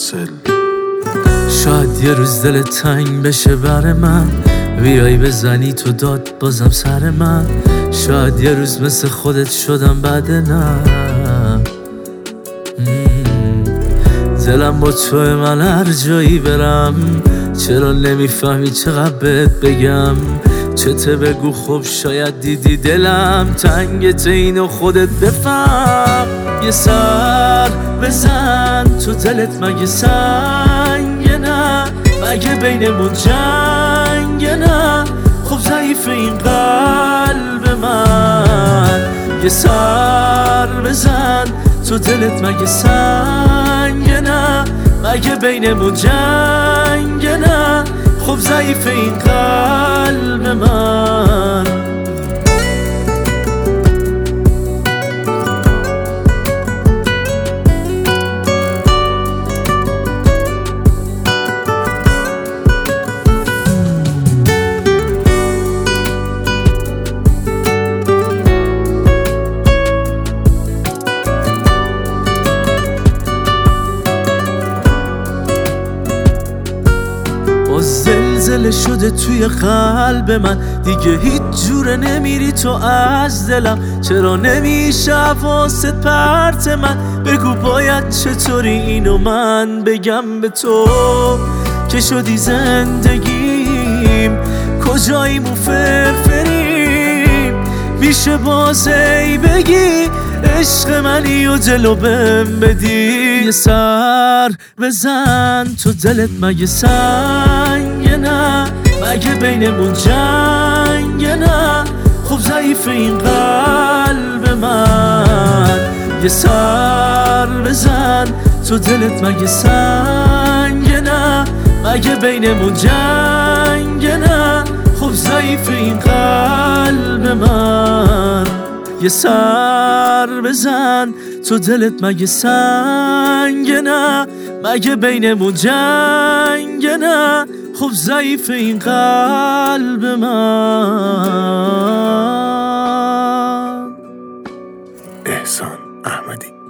حاصل. شاید یه روز دل تنگ بشه بر من، بیای بزنی تو داد بازم سر من. شاید یه روز مثل خودت شدم بعد نه. دلم با توه، من هر جایی برم. چرا نمیفهمی چقدر بهت بگم؟ چته بگو خب شاید دیدی دلم تنگت، اینو خودت بفهم. یه سر بزن تو دلت، مگه سنگ نه؟ مگه بینمون جنگ نه؟ خب ضعیف این قلب من. یه سر بزن تو دلت، مگه سنگ نه؟ مگه بینمون جنگ نه؟ خب ضعیف این قلب من. زلزله شده توی قلب من، دیگه هیچ جوره نمیری تو از دلم. چرا نمیشه حواست پرت من؟ بگو باید چطوری اینو من بگم به تو که شدی زندگیم. کجاییم و فرفریم؟ میشه بازی بگی عشق منی و جلو بهم بدی؟ یه سر بزن تو دلت، مگه سنگ نه؟ مگه بینمون جنگ نه؟ خب ضعیف این قلب من. یه سر بزن تو دلت، مگه سنگ نه؟ مگه بینمون جنگ نه؟ خب ضعیف این قلب من. یه سر بزن تو دلت، مگه سنگ نه؟ مگه بینمون جنگ نه؟ خب ضعیف این قلب من. احسان احمدی.